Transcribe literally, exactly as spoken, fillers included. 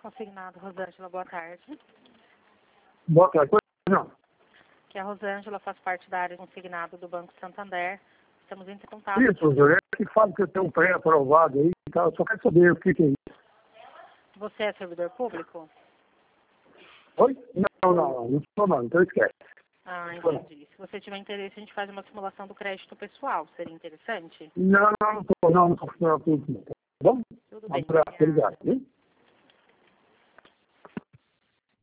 consignado. Rosângela, boa tarde. Boa tarde. Não. Que a Rosângela faz parte da área consignado do Banco Santander. Estamos em contato. Isso, Zé, é que fala que tem um pré-aprovado aí e tal. Só quero saber o que, que é isso. Você é servidor público? Oi? Não, não, não. Não sou não, então esquece. Ah, entendi. Se você tiver interesse, a gente faz uma simulação do crédito pessoal. Seria interessante? Não, não, não, não, não, não, não, não, não, não, não, não, não, Tudo não, bem. não, não, não, não, não, não,